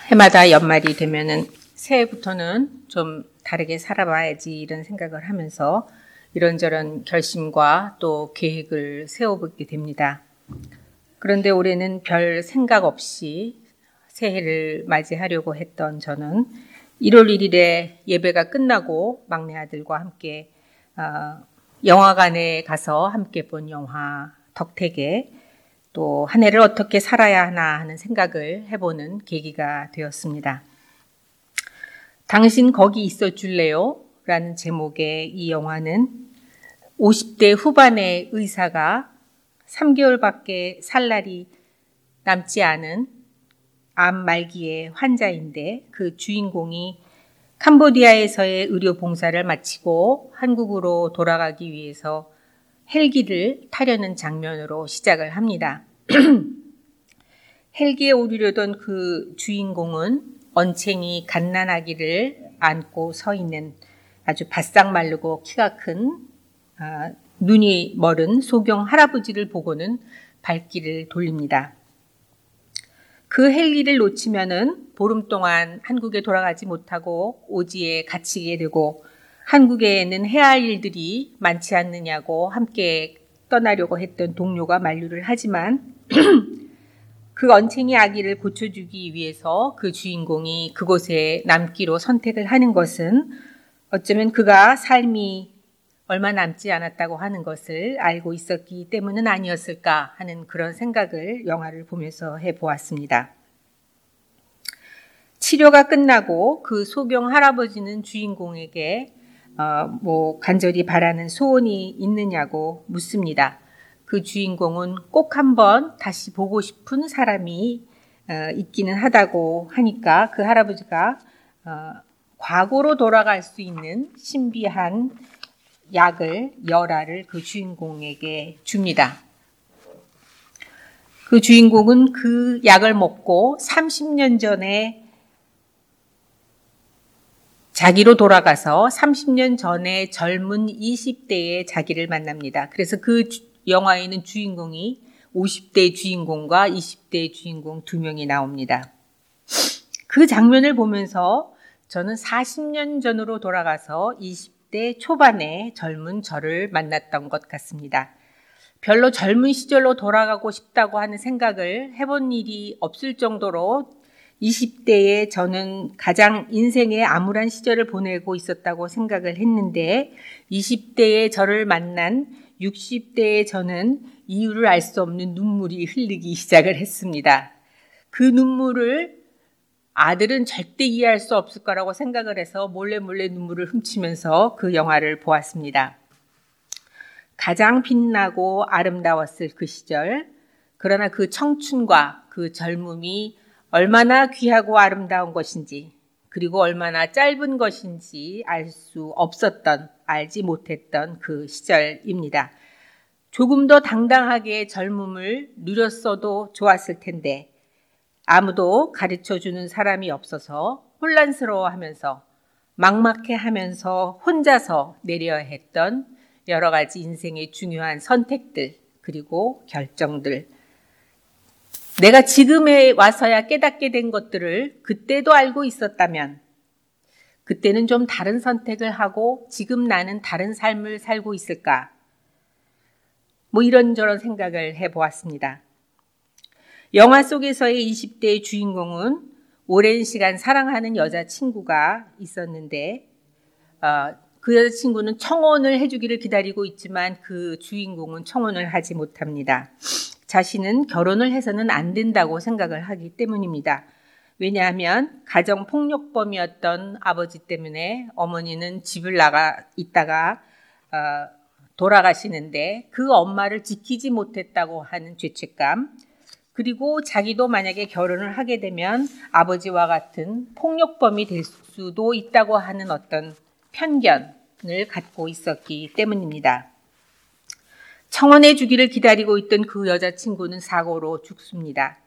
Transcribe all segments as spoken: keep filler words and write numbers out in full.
해마다 연말이 되면은 새해부터는 좀 다르게 살아봐야지 이런 생각을 하면서 이런저런 결심과 또 계획을 세워보게 됩니다. 그런데 올해는 별 생각 없이 새해를 맞이하려고 했던 저는 일월 일일에 예배가 끝나고 막내 아들과 함께 어, 영화관에 가서 함께 본 영화 덕택에 또 한 해를 어떻게 살아야 하나 하는 생각을 해보는 계기가 되었습니다. 당신 거기 있어 줄래요? 라는 제목의 이 영화는 오십 대 후반의 의사가 삼 개월밖에 살 날이 남지 않은 암 말기의 환자인데 그 주인공이 캄보디아에서의 의료 봉사를 마치고 한국으로 돌아가기 위해서 헬기를 타려는 장면으로 시작을 합니다. 헬기에 오르려던 그 주인공은 언챙이 갓난아기를 안고 서 있는 아주 바싹 마르고 키가 큰 아, 눈이 멀은 소경 할아버지를 보고는 발길을 돌립니다. 그 헬기를 놓치면은 보름 동안 한국에 돌아가지 못하고 오지에 갇히게 되고 한국에는 해야 할 일들이 많지 않느냐고 함께 떠나려고 했던 동료가 만류를 하지만 그 언챙이 아기를 고쳐주기 위해서 그 주인공이 그곳에 남기로 선택을 하는 것은 어쩌면 그가 삶이 얼마 남지 않았다고 하는 것을 알고 있었기 때문은 아니었을까 하는 그런 생각을 영화를 보면서 해보았습니다. 치료가 끝나고 그 소경 할아버지는 주인공에게 어, 뭐 간절히 바라는 소원이 있느냐고 묻습니다. 그 주인공은 꼭 한번 다시 보고 싶은 사람이 어, 있기는 하다고 하니까 그 할아버지가 어, 과거로 돌아갈 수 있는 신비한 약을 열알을 그 주인공에게 줍니다. 그 주인공은 그 약을 먹고 삼십 년 전에 자기로 돌아가서 삼십 년 전에 젊은 이십 대의 자기를 만납니다. 그래서 그 주, 영화에는 주인공이 오십 대 주인공과 이십 대 주인공 두 명이 나옵니다. 그 장면을 보면서 저는 사십 년 전으로 돌아가서 이십 대 초반의 젊은 저를 만났던 것 같습니다. 별로 젊은 시절로 돌아가고 싶다고 하는 생각을 해본 일이 없을 정도로 이십 대에 저는 가장 인생의 암울한 시절을 보내고 있었다고 생각을 했는데 이십 대에 저를 만난 육십 대의 저는 이유를 알 수 없는 눈물이 흘리기 시작을 했습니다. 그 눈물을 아들은 절대 이해할 수 없을 거라고 생각을 해서 몰래 몰래 눈물을 훔치면서 그 영화를 보았습니다. 가장 빛나고 아름다웠을 그 시절, 그러나 그 청춘과 그 젊음이 얼마나 귀하고 아름다운 것인지 그리고 얼마나 짧은 것인지 알 수 없었던, 알지 못했던 그 시절입니다. 조금 더 당당하게 젊음을 누렸어도 좋았을 텐데 아무도 가르쳐주는 사람이 없어서 혼란스러워하면서 막막해하면서 혼자서 내려야 했던 여러 가지 인생의 중요한 선택들 그리고 결정들, 내가 지금에 와서야 깨닫게 된 것들을 그때도 알고 있었다면 그때는 좀 다른 선택을 하고 지금 나는 다른 삶을 살고 있을까? 뭐 이런저런 생각을 해보았습니다. 영화 속에서의 이십 대의 주인공은 오랜 시간 사랑하는 여자친구가 있었는데 어, 그 여자친구는 청혼을 해주기를 기다리고 있지만 그 주인공은 청혼을 하지 못합니다. 자신은 결혼을 해서는 안 된다고 생각을 하기 때문입니다. 왜냐하면 가정폭력범이었던 아버지 때문에 어머니는 집을 나가 있다가 어, 돌아가시는데 그 엄마를 지키지 못했다고 하는 죄책감, 그리고 자기도 만약에 결혼을 하게 되면 아버지와 같은 폭력범이 될 수도 있다고 하는 어떤 편견을 갖고 있었기 때문입니다. 청혼해 주기를 기다리고 있던 그 여자친구는 사고로 죽습니다.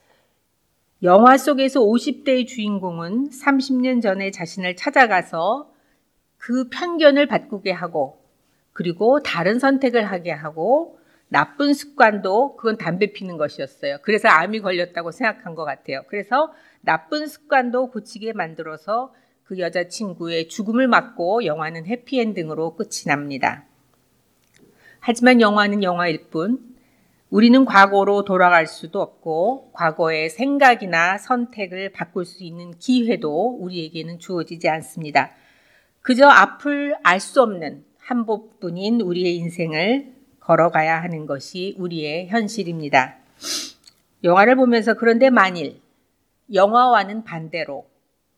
영화 속에서 오십 대의 주인공은 삼십 년 전에 자신을 찾아가서 그 편견을 바꾸게 하고 그리고 다른 선택을 하게 하고 나쁜 습관도 그건 담배 피는 것이었어요. 그래서 암이 걸렸다고 생각한 것 같아요. 그래서 나쁜 습관도 고치게 만들어서 그 여자친구의 죽음을 막고 영화는 해피엔딩으로 끝이 납니다. 하지만 영화는 영화일 뿐 우리는 과거로 돌아갈 수도 없고 과거의 생각이나 선택을 바꿀 수 있는 기회도 우리에게는 주어지지 않습니다. 그저 앞을 알 수 없는 한 번뿐인 우리의 인생을 걸어가야 하는 것이 우리의 현실입니다. 영화를 보면서 그런데 만일 영화와는 반대로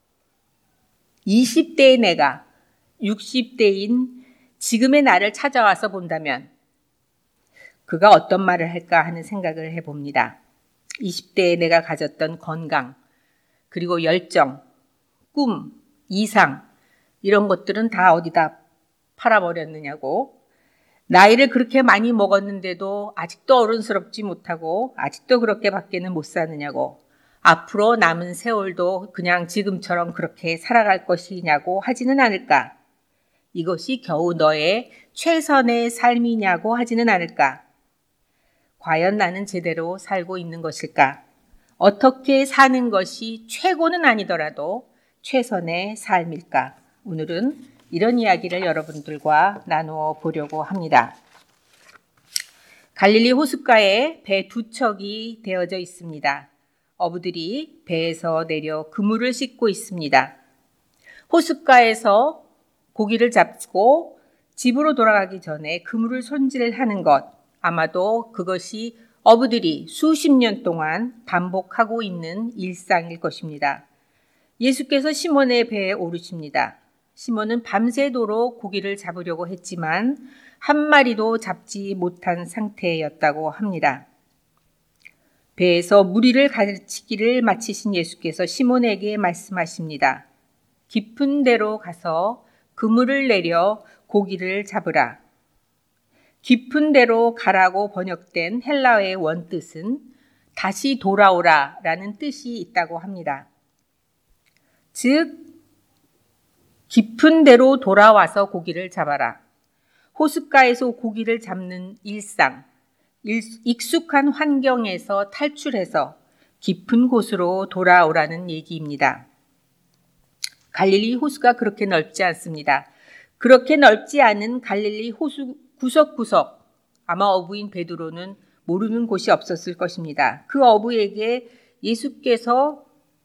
이십 대의 내가 육십 대인 지금의 나를 찾아와서 본다면 그가 어떤 말을 할까 하는 생각을 해봅니다. 이십 대에 내가 가졌던 건강, 그리고 열정, 꿈, 이상 이런 것들은 다 어디다 팔아버렸느냐고, 나이를 그렇게 많이 먹었는데도 아직도 어른스럽지 못하고 아직도 그렇게 밖에는 못 사느냐고, 앞으로 남은 세월도 그냥 지금처럼 그렇게 살아갈 것이냐고 하지는 않을까? 이것이 겨우 너의 최선의 삶이냐고 하지는 않을까? 과연 나는 제대로 살고 있는 것일까? 어떻게 사는 것이 최고는 아니더라도 최선의 삶일까? 오늘은 이런 이야기를 여러분들과 나누어 보려고 합니다. 갈릴리 호숫가에 배 두 척이 되어져 있습니다. 어부들이 배에서 내려 그물을 싣고 있습니다. 호숫가에서 고기를 잡고 집으로 돌아가기 전에 그물을 손질하는 것, 아마도 그것이 어부들이 수십 년 동안 반복하고 있는 일상일 것입니다. 예수께서 시몬의 배에 오르십니다. 시몬은 밤새도록 고기를 잡으려고 했지만 한 마리도 잡지 못한 상태였다고 합니다. 배에서 무리를 가르치기를 마치신 예수께서 시몬에게 말씀하십니다. 깊은 데로 가서 그물을 내려 고기를 잡으라. 깊은 데로 가라고 번역된 헬라어의 원뜻은 다시 돌아오라 라는 뜻이 있다고 합니다. 즉, 깊은 데로 돌아와서 고기를 잡아라. 호숫가에서 고기를 잡는 일상, 익숙한 환경에서 탈출해서 깊은 곳으로 돌아오라는 얘기입니다. 갈릴리 호수가 그렇게 넓지 않습니다. 그렇게 넓지 않은 갈릴리 호수 구석구석, 아마 어부인 베드로는 모르는 곳이 없었을 것입니다. 그 어부에게 예수께서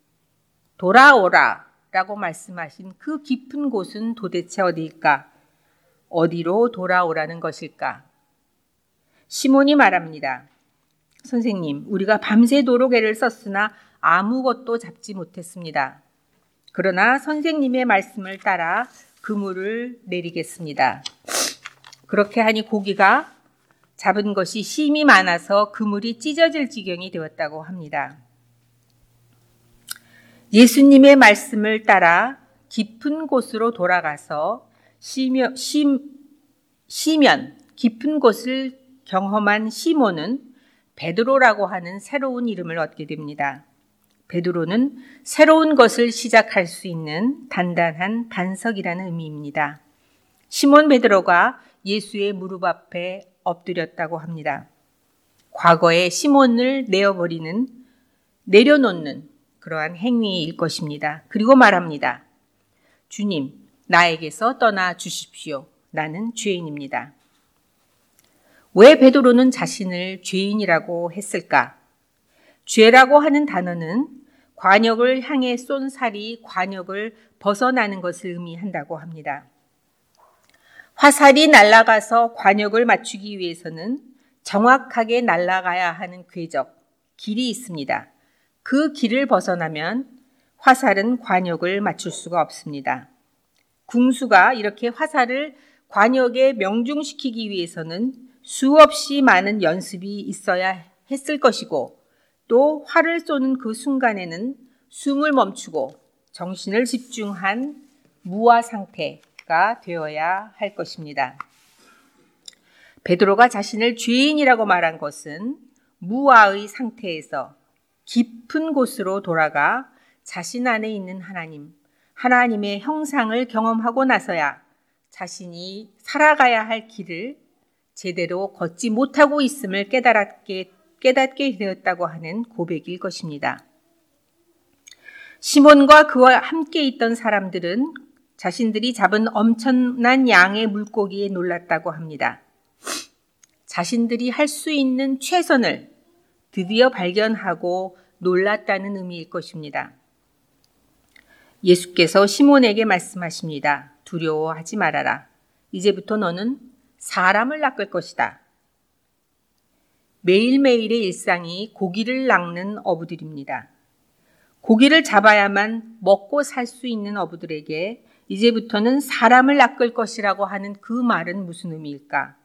돌아오라 라고 말씀하신 그 깊은 곳은 도대체 어디일까? 어디로 돌아오라는 것일까? 시몬이 말합니다. 선생님, 우리가 밤새도록 애를 썼으나 아무것도 잡지 못했습니다. 그러나 선생님의 말씀을 따라 그물을 내리겠습니다. 그렇게 하니 고기가 잡은 것이 심이 많아서 그물이 찢어질 지경이 되었다고 합니다. 예수님의 말씀을 따라 깊은 곳으로 돌아가서 시면, 시, 시면 깊은 곳을 경험한 시몬은 베드로라고 하는 새로운 이름을 얻게 됩니다. 베드로는 새로운 것을 시작할 수 있는 단단한 반석이라는 의미입니다. 시몬 베드로가 예수의 무릎 앞에 엎드렸다고 합니다. 과거의 시몬을 내어버리는, 내려놓는 그러한 행위일 것입니다. 그리고 말합니다. 주님, 나에게서 떠나 주십시오. 나는 죄인입니다. 왜 베드로는 자신을 죄인이라고 했을까? 죄라고 하는 단어는 관역을 향해 쏜 살이 관역을 벗어나는 것을 의미한다고 합니다. 화살이 날아가서 관역을 맞추기 위해서는 정확하게 날아가야 하는 궤적, 길이 있습니다. 그 길을 벗어나면 화살은 관역을 맞출 수가 없습니다. 궁수가 이렇게 화살을 관역에 명중시키기 위해서는 수없이 많은 연습이 있어야 했을 것이고, 또 활을 쏘는 그 순간에는 숨을 멈추고 정신을 집중한 무아 상태가 되어야 할 것입니다. 베드로가 자신을 죄인이라고 말한 것은 무아의 상태에서 깊은 곳으로 돌아가 자신 안에 있는 하나님, 하나님의 형상을 경험하고 나서야 자신이 살아가야 할 길을 제대로 걷지 못하고 있음을 깨달았게, 깨닫게 되었다고 하는 고백일 것입니다. 시몬과 그와 함께 있던 사람들은 자신들이 잡은 엄청난 양의 물고기에 놀랐다고 합니다. 자신들이 할 수 있는 최선을 드디어 발견하고 놀랐다는 의미일 것입니다. 예수께서 시몬에게 말씀하십니다. 두려워하지 말아라. 이제부터 너는 사람을 낚을 것이다. 매일매일의 일상이 고기를 낚는 어부들입니다. 고기를 잡아야만 먹고 살 수 있는 어부들에게 이제부터는 사람을 낚을 것이라고 하는 그 말은 무슨 의미일까?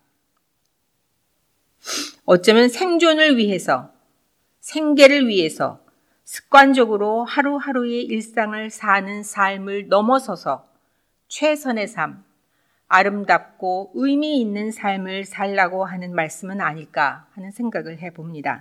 어쩌면 생존을 위해서, 생계를 위해서 습관적으로 하루하루의 일상을 사는 삶을 넘어서서 최선의 삶, 아름답고 의미 있는 삶을 살라고 하는 말씀은 아닐까 하는 생각을 해봅니다.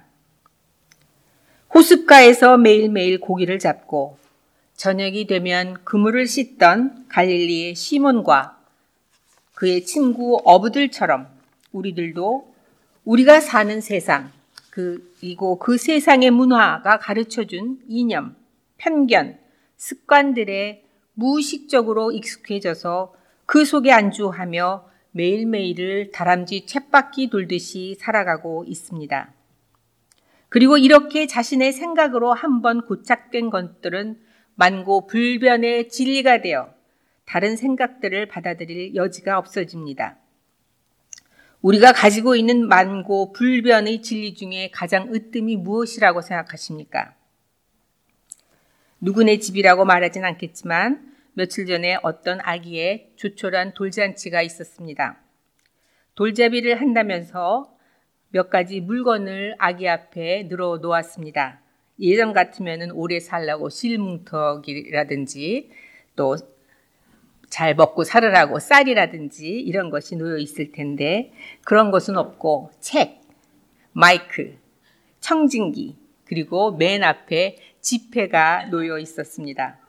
호숫가에서 매일매일 고기를 잡고 저녁이 되면 그물을 씻던 갈릴리의 시몬과 그의 친구 어부들처럼 우리들도 우리가 사는 세상, 그리고 그 세상의 문화가 가르쳐준 이념, 편견, 습관들에 무의식적으로 익숙해져서 그 속에 안주하며 매일매일을 다람쥐 쳇바퀴 돌듯이 살아가고 있습니다. 그리고 이렇게 자신의 생각으로 한번 고착된 것들은 만고불변의 진리가 되어 다른 생각들을 받아들일 여지가 없어집니다. 우리가 가지고 있는 만고불변의 진리 중에 가장 으뜸이 무엇이라고 생각하십니까? 누구네 집이라고 말하진 않겠지만 며칠 전에 어떤 아기의 조촐한 돌잔치가 있었습니다. 돌잡이를 한다면서 몇 가지 물건을 아기 앞에 늘어 놓았습니다. 예전 같으면 오래 살라고 실뭉터기라든지 또 잘 먹고 살으라고 쌀이라든지 이런 것이 놓여 있을 텐데 그런 것은 없고 책, 마이크, 청진기 그리고 맨 앞에 지폐가 놓여 있었습니다.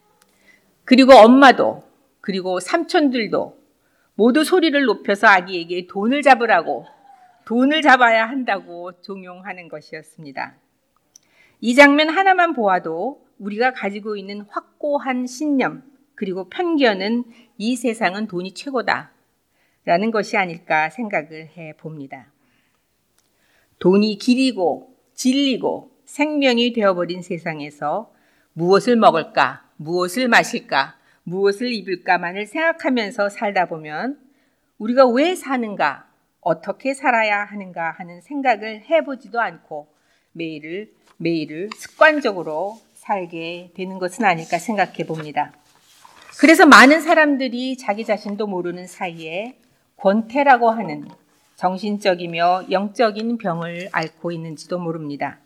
그리고 엄마도 그리고 삼촌들도 모두 소리를 높여서 아기에게 돈을 잡으라고 돈을 잡아야 한다고 종용하는 것이었습니다. 이 장면 하나만 보아도 우리가 가지고 있는 확고한 신념 그리고 편견은 이 세상은 돈이 최고다 라는 것이 아닐까 생각을 해봅니다. 돈이 길이고 진리고 생명이 되어버린 세상에서 무엇을 먹을까, 무엇을 마실까, 무엇을 입을까만을 생각하면서 살다 보면 우리가 왜 사는가, 어떻게 살아야 하는가 하는 생각을 해보지도 않고 매일을 매일을 습관적으로 살게 되는 것은 아닐까 생각해 봅니다. 그래서 많은 사람들이 자기 자신도 모르는 사이에 권태라고 하는 정신적이며 영적인 병을 앓고 있는지도 모릅니다.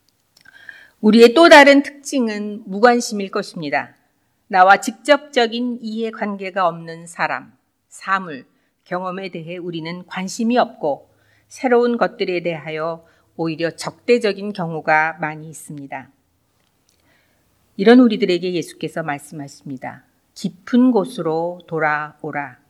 우리의 또 다른 특징은 무관심일 것입니다. 나와 직접적인 이해관계가 없는 사람, 사물, 경험에 대해 우리는 관심이 없고 새로운 것들에 대하여 오히려 적대적인 경우가 많이 있습니다. 이런 우리들에게 예수께서 말씀하십니다. 깊은 곳으로 돌아오라.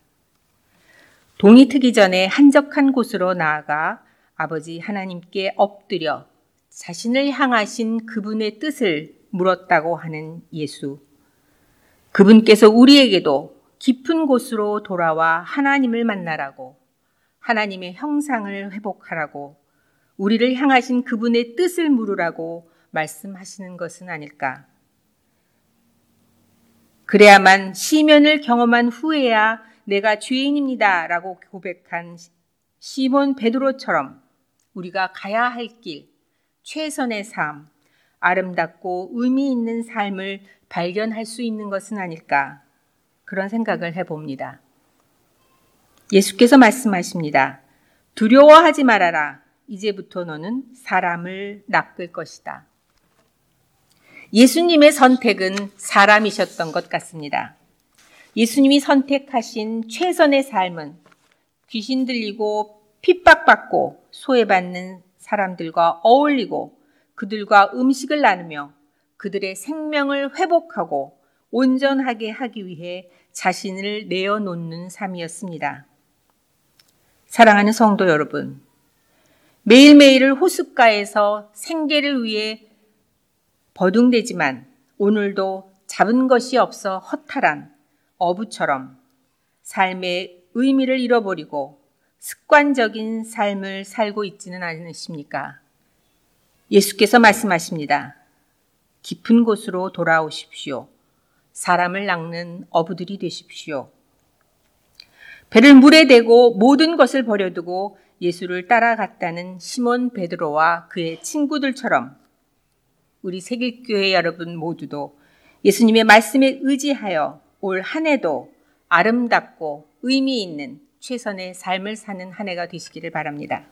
동이 트기 전에 한적한 곳으로 나아가 아버지 하나님께 엎드려 자신을 향하신 그분의 뜻을 물었다고 하는 예수. 그분께서 우리에게도 깊은 곳으로 돌아와 하나님을 만나라고, 하나님의 형상을 회복하라고, 우리를 향하신 그분의 뜻을 물으라고 말씀하시는 것은 아닐까. 그래야만 시면을 경험한 후에야 내가 죄인입니다 라고 고백한 시몬 베드로처럼 우리가 가야 할 길, 최선의 삶, 아름답고 의미 있는 삶을 발견할 수 있는 것은 아닐까. 그런 생각을 해봅니다. 예수께서 말씀하십니다. 두려워하지 말아라. 이제부터 너는 사람을 낚을 것이다. 예수님의 선택은 사람이셨던 것 같습니다. 예수님이 선택하신 최선의 삶은 귀신 들리고 핍박받고 소외받는 사람들과 어울리고 그들과 음식을 나누며 그들의 생명을 회복하고 온전하게 하기 위해 자신을 내어놓는 삶이었습니다. 사랑하는 성도 여러분, 매일매일을 호숫가에서 생계를 위해 버둥대지만 오늘도 잡은 것이 없어 허탈한 어부처럼 삶의 의미를 잃어버리고 습관적인 삶을 살고 있지는 않으십니까? 예수께서 말씀하십니다. 깊은 곳으로 돌아오십시오. 사람을 낚는 어부들이 되십시오. 배를 물에 대고 모든 것을 버려두고 예수를 따라갔다는 시몬 베드로와 그의 친구들처럼 우리 세길교회 여러분 모두도 예수님의 말씀에 의지하여 올 한 해도 아름답고 의미 있는 최선의 삶을 사는 한 해가 되시기를 바랍니다.